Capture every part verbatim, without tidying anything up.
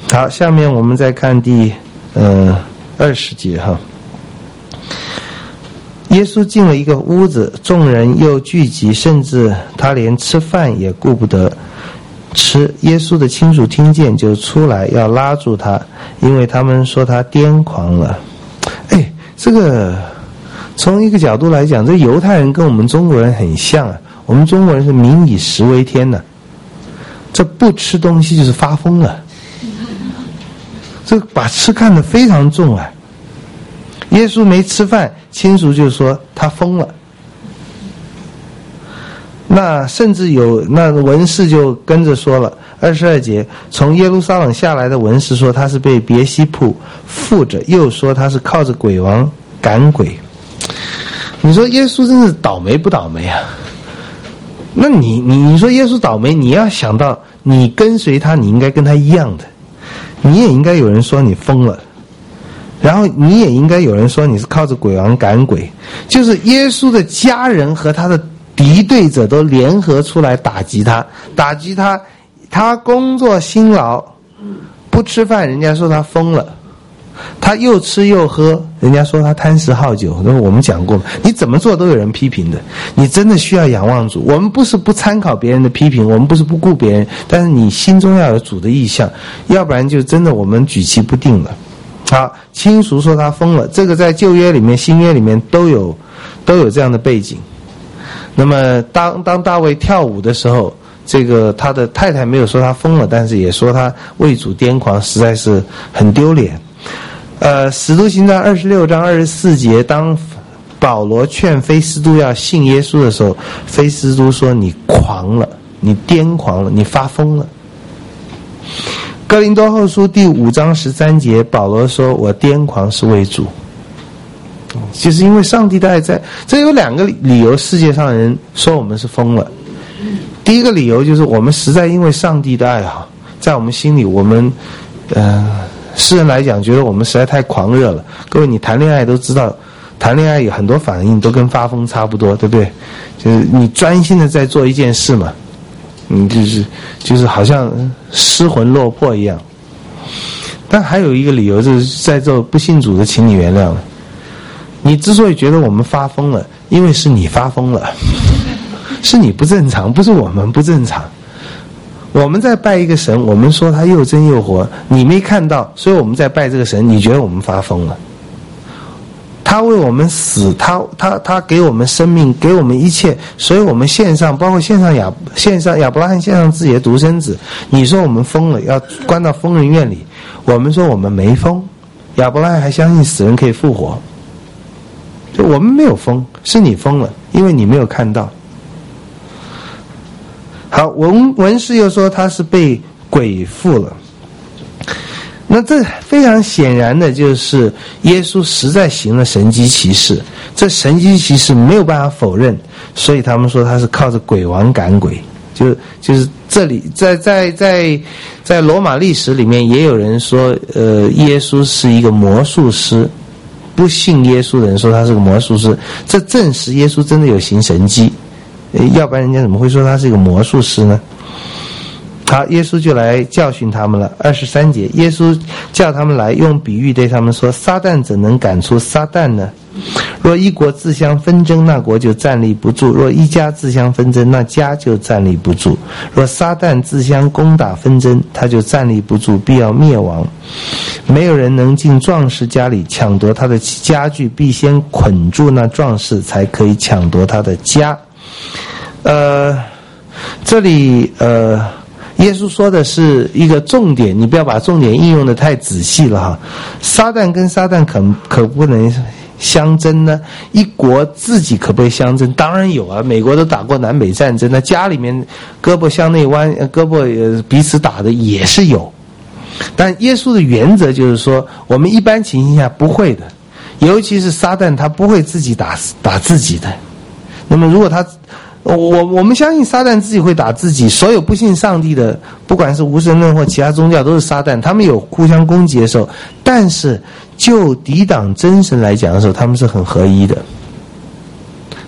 好，下面我们再看第呃二十节哈。耶稣进了一个屋子，众人又聚集，甚至他连吃饭也顾不得吃。耶稣的亲属听见，就出来要拉住他，因为他们说他癫狂了。哎，这个从一个角度来讲，这犹太人跟我们中国人很像啊。我们中国人是民以食为天的，这不吃东西就是发疯了，这把吃看得非常重啊。耶稣没吃饭，亲属就说他疯了。那甚至有那文士就跟着说了，二十二节，从耶路撒冷下来的文士说他是被别西卜附着，又说他是靠着鬼王赶鬼。你说耶稣真是倒霉不倒霉啊？那你你你说耶稣倒霉，你要想到你跟随他，你应该跟他一样的，你也应该有人说你疯了，然后你也应该有人说你是靠着鬼王赶鬼。就是耶稣的家人和他的敌对者都联合出来打击他，打击他，他工作辛劳不吃饭，人家说他疯了，他又吃又喝，人家说他贪食好酒。那我们讲过，你怎么做都有人批评的，你真的需要仰望主。我们不是不参考别人的批评，我们不是不顾别人，但是你心中要有主的意向，要不然就真的我们举棋不定了。好，亲属说他疯了，这个在旧约里面新约里面都有都有这样的背景。那么当当大卫跳舞的时候，这个他的太太没有说他疯了，但是也说他为主癫狂，实在是很丢脸。呃，使徒行传二十六章二十四节，当保罗劝菲斯都要信耶稣的时候，菲斯都说你狂了，你癫狂了，你发疯了。哥林多后书第五章十三节，保罗说我癫狂是为主，就是因为上帝的爱在。这有两个理由，世界上的人说我们是疯了。第一个理由就是我们实在因为上帝的爱好，在我们心里，我们呃世人来讲觉得我们实在太狂热了。各位，你谈恋爱都知道，谈恋爱有很多反应都跟发疯差不多，对不对？就是你专心的在做一件事嘛，你就是就是好像失魂落魄一样。但还有一个理由，就是在座不信主的，请你原谅了。你之所以觉得我们发疯了，因为是你发疯了，是你不正常，不是我们不正常。我们在拜一个神，我们说他又真又活，你没看到，所以我们在拜这个神，你觉得我们发疯了。他为我们死，他他他给我们生命，给我们一切，所以我们献上，包括献上亚献上亚伯拉罕献上自己的独生子。你说我们疯了，要关到疯人院里，我们说我们没疯。亚伯拉罕还相信死人可以复活，就我们没有疯，是你疯了，因为你没有看到。好，文文士又说他是被鬼附了。那这非常显然的就是耶稣实在行了神迹奇事，这神迹奇事没有办法否认，所以他们说他是靠着鬼王赶鬼。就就是这里在在在在罗马历史里面也有人说，呃，耶稣是一个魔术师，不信耶稣的人说他是个魔术师，这证实耶稣真的有行神迹。要不然人家怎么会说他是一个魔术师呢？好，耶稣就来教训他们了。二十三节，耶稣叫他们来，用比喻对他们说：撒旦怎能赶出撒旦呢？若一国自相纷争，那国就站立不住；若一家自相纷争，那家就站立不住。若撒旦自相攻打纷争，他就站立不住，必要灭亡。没有人能进壮士家里抢夺他的家具，必先捆住那壮士，才可以抢夺他的家。呃，这里呃，耶稣说的是一个重点，你不要把重点应用的太仔细了哈。撒旦跟撒旦可可不能相争呢？一国自己可不可以相争？当然有啊，美国都打过南北战争，那家里面胳膊向内弯，胳膊呃彼此打的也是有。但耶稣的原则就是说，我们一般情形下不会的，尤其是撒旦，他不会自己打打自己的。那么如果他我我们相信撒旦自己会打自己，所有不信上帝的，不管是无神论或其他宗教，都是撒旦，他们有互相攻击的时候，但是就抵挡真神来讲的时候，他们是很合一的。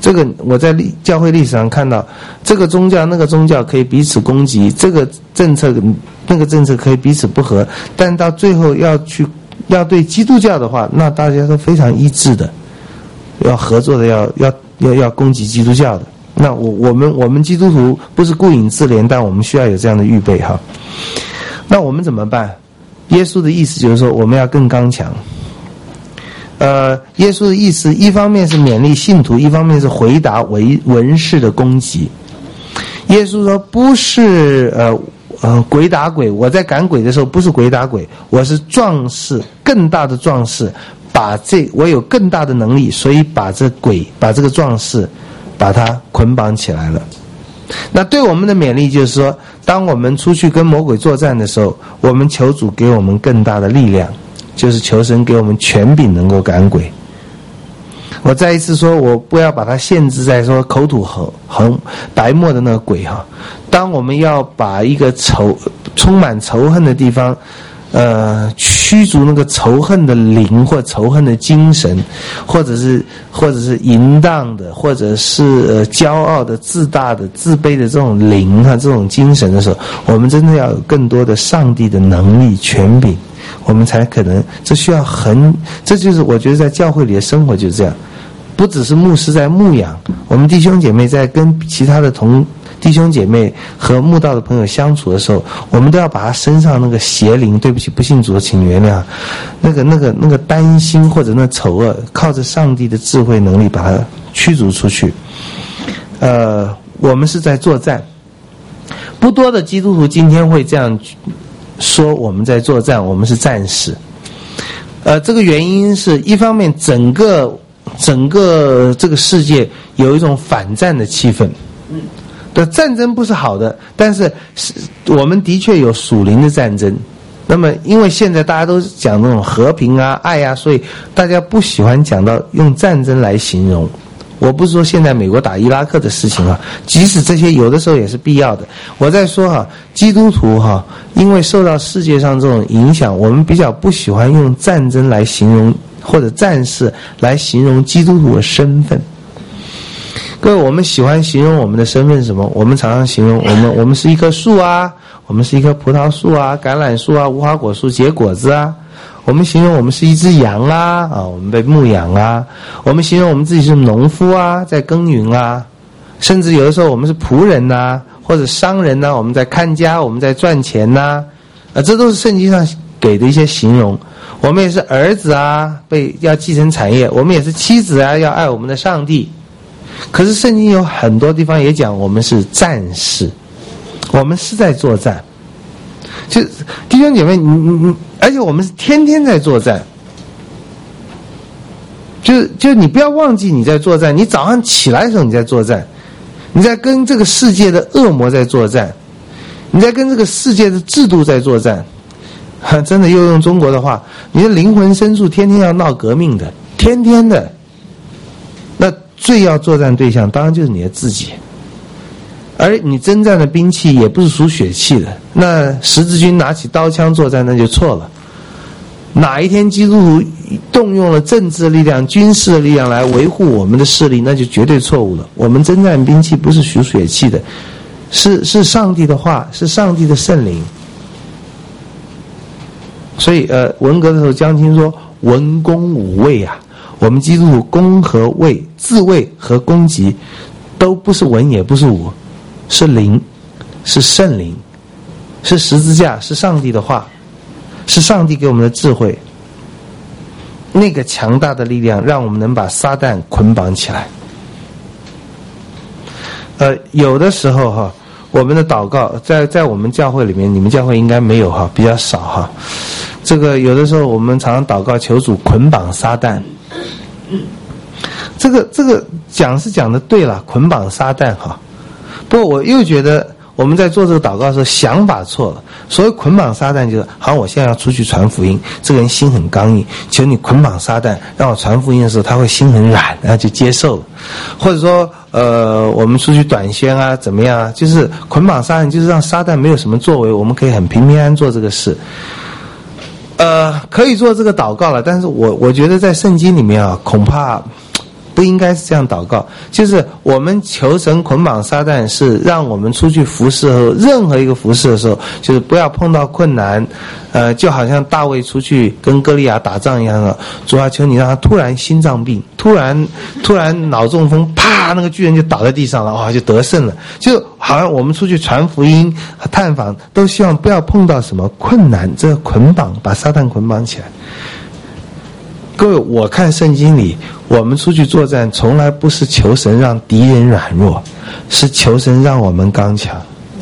这个我在历教会历史上看到，这个宗教那个宗教可以彼此攻击，这个政策那个政策可以彼此不合，但到最后要去要对基督教的话，那大家都非常一致的，要合作的，要要要要攻击基督教的。那我我们我们基督徒不是顾影自怜，但我们需要有这样的预备哈。那我们怎么办？耶稣的意思就是说，我们要更刚强。呃，耶稣的意思，一方面是勉励信徒，一方面是回答为文士的攻击。耶稣说，不是呃呃鬼打鬼，我在赶鬼的时候不是鬼打鬼，我是壮士，更大的壮士，把这我有更大的能力，所以把这鬼，把这个壮士，把他捆绑起来了。那对我们的勉励就是说，当我们出去跟魔鬼作战的时候，我们求主给我们更大的力量。就是求神给我们权柄能够赶鬼。我再一次说，我不要把它限制在说口吐横横白沫的那个鬼哈。当我们要把一个仇充满仇恨的地方，呃，驱逐那个仇恨的灵或仇恨的精神，或者是或者是淫荡的，或者是呃骄傲的、自大的、自卑的这种灵啊，这种精神的时候，我们真的要有更多的上帝的能力、权柄。我们才可能，这需要很，这就是我觉得在教会里的生活就是这样，不只是牧师在牧养，我们弟兄姐妹在跟其他的同弟兄姐妹和慕道的朋友相处的时候，我们都要把他身上那个邪灵，对不起，不信主的请原谅，那个那个那个担心或者那丑恶，靠着上帝的智慧能力把它驱逐出去。呃，我们是在作战，不多的基督徒今天会这样说，我们在作战，我们是战士。呃，这个原因是一方面，整个整个这个世界有一种反战的气氛。的战争不是好的，但是我们的确有属灵的战争。那么，因为现在大家都讲那种和平啊、爱啊，所以大家不喜欢讲到用战争来形容。我不是说现在美国打伊拉克的事情啊，即使这些有的时候也是必要的。我在说哈、啊，基督徒哈、啊，因为受到世界上这种影响，我们比较不喜欢用战争来形容，或者战士来形容基督徒的身份。各位，我们喜欢形容我们的身份是什么？我们常常形容我们，我们是一棵树啊，我们是一棵葡萄树啊、橄榄树啊、无花果树结果子啊。我们形容我们是一只羊啊，啊，我们被牧养啊。我们形容我们自己是农夫啊，在耕耘啊。甚至有的时候我们是仆人呐、啊，或者商人呐、啊，我们在看家，我们在赚钱呐、啊。啊，这都是圣经上给的一些形容。我们也是儿子啊，被要继承产业；我们也是妻子啊，要爱我们的上帝。可是圣经有很多地方也讲我们是战士，我们是在作战。就弟兄姐妹，你你你，而且我们是天天在作战。就就你不要忘记你在作战，你早上起来的时候你在作战，你在跟这个世界的恶魔在作战，你在跟这个世界的制度在作战。真的又用中国的话，你的灵魂深处天天要闹革命的，天天的。那最要作战对象当然就是你的自己。而你征战的兵器也不是属血气的，那十字军拿起刀枪作战那就错了。哪一天基督徒动用了政治的力量、军事的力量来维护我们的势力，那就绝对错误了。我们征战兵器不是属血气的，是是上帝的话，是上帝的圣灵。所以呃，文革的时候江青说文攻武卫啊，我们基督徒攻和卫、自卫和攻击都不是文也不是武，是灵，是圣灵，是十字架，是上帝的话，是上帝给我们的智慧。那个强大的力量让我们能把撒旦捆绑起来。呃，有的时候哈，我们的祷告在在我们教会里面，你们教会应该没有哈，比较少哈。这个有的时候我们常常祷告求主捆绑撒旦。这个这个讲是讲的对了，捆绑撒旦哈。不过我又觉得我们在做这个祷告的时候想法错了。所谓捆绑撒旦就是好像我现在要出去传福音，这个人心很刚硬，求你捆绑撒旦，让我传福音的时候他会心很软，然后就接受了。或者说呃我们出去短宣啊怎么样啊，就是捆绑撒旦，就是让撒旦没有什么作为，我们可以很平平安安做这个事。呃可以做这个祷告了，但是我我觉得在圣经里面啊，恐怕不应该是这样祷告。就是我们求神捆绑撒旦，是让我们出去服侍后，任何一个服侍的时候，就是不要碰到困难，呃，就好像大卫出去跟歌利亚打仗一样的，主啊，求你让他突然心脏病，突然突然脑中风，啪，那个巨人就倒在地上了，哇，就得胜了。就好像我们出去传福音和探访，都希望不要碰到什么困难，这个捆绑，把撒旦捆绑起来。各位，我看圣经里，我们出去作战，从来不是求神让敌人软弱，是求神让我们刚强。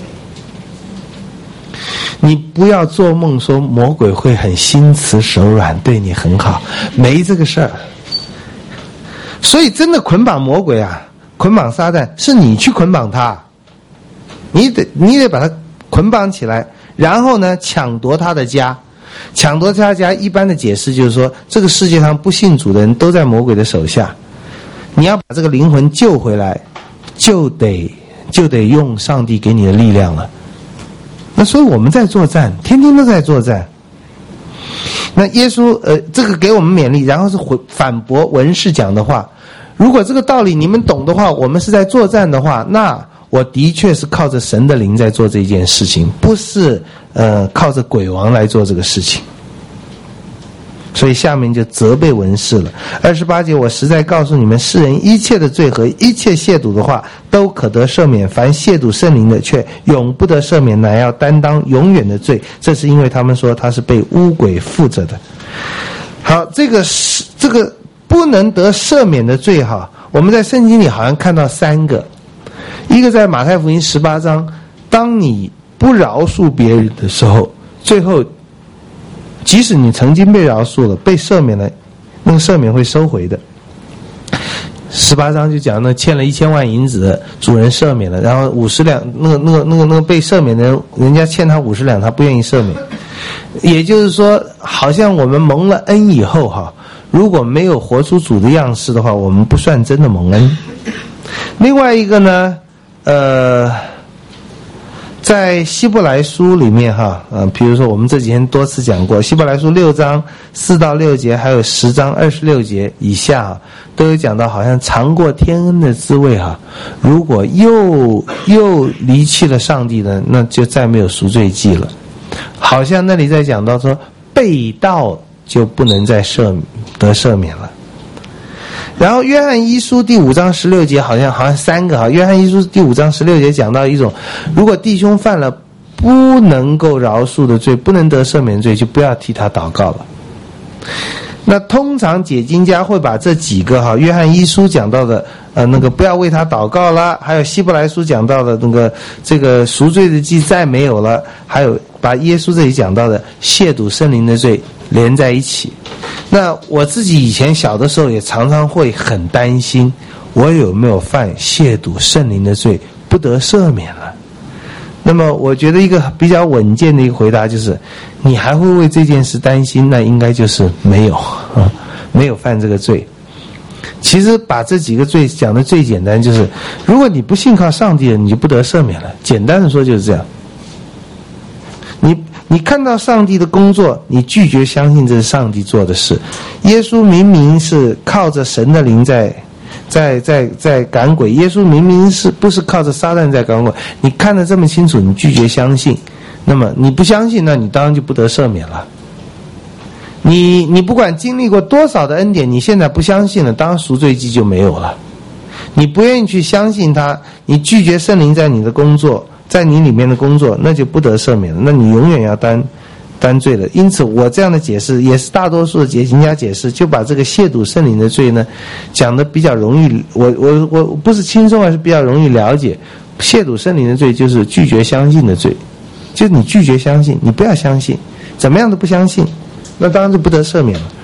你不要做梦说魔鬼会很心慈手软，对你很好，没这个事儿。所以真的捆绑魔鬼啊，捆绑撒旦，是你去捆绑他，你得你得把他捆绑起来，然后呢，抢夺他的家。抢夺他家一般的解释就是说，这个世界上不信主的人都在魔鬼的手下，你要把这个灵魂救回来，就得就得用上帝给你的力量了。那所以我们在作战，天天都在作战。那耶稣呃，这个给我们勉励，然后是反驳文士讲的话。如果这个道理你们懂的话，我们是在作战的话，那我的确是靠着神的灵在做这件事情，不是呃靠着鬼王来做这个事情。所以下面就责备文士了。二十八节，我实在告诉你们，世人一切的罪和一切亵渎的话都可得赦免，凡亵渎圣灵的却永不得赦免，乃要担当永远的罪。这是因为他们说他是被污鬼附着的。好，这个是这个不能得赦免的罪哈，我们在圣经里好像看到三个。一个在马太福音十八章，当你不饶恕别人的时候，最后即使你曾经被饶恕了，被赦免了，那个赦免会收回的。十八章就讲那欠了一千万银子，主人赦免了，然后五十两，那个那个那个那个被赦免的人，人家欠他五十两，他不愿意赦免。也就是说，好像我们蒙了恩以后哈，如果没有活出主的样式的话，我们不算真的蒙恩。另外一个呢，呃，在希伯来书里面哈，呃，比如说我们这几天多次讲过，希伯来书六章四到六节，还有十章二十六节以下，都有讲到，好像尝过天恩的滋味哈。如果又又离弃了上帝呢，那就再没有赎罪祭了。好像那里在讲到说，背道就不能再赦得赦免了。然后约翰一书第五章十六节，好像好像三个哈。约翰一书第五章十六节讲到一种，如果弟兄犯了不能够饶恕的罪，不能得赦免的罪，就不要替他祷告了。那通常解经家会把这几个哈，约翰一书讲到的呃那个不要为他祷告啦，还有希伯来书讲到的那个这个赎罪的祭再没有了，还有把耶稣这里讲到的亵渎圣灵的罪连在一起。那我自己以前小的时候也常常会很担心，我有没有犯亵渎圣灵的罪，不得赦免了。那么我觉得一个比较稳健的一个回答就是，你还会为这件事担心，那应该就是没有、啊、没有犯这个罪。其实把这几个罪讲的最简单，就是如果你不信靠上帝了，你就不得赦免了。简单的说就是这样。你你看到上帝的工作，你拒绝相信这是上帝做的事。耶稣明明是靠着神的灵在在在在赶鬼，耶稣明明是不是靠着撒旦在赶鬼？你看得这么清楚，你拒绝相信，那么你不相信，那你当然就不得赦免了。你你不管经历过多少的恩典，你现在不相信了，当然赎罪祭就没有了。你不愿意去相信他，你拒绝圣灵在你的工作，在你里面的工作，那就不得赦免了，那你永远要担担罪了。因此我这样的解释也是大多数的解经家解释，就把这个亵渎圣灵的罪呢讲得比较容易，我我我不是轻松，而是比较容易了解。亵渎圣灵的罪就是拒绝相信的罪，就是你拒绝相信，你不要相信，怎么样都不相信，那当然就不得赦免了。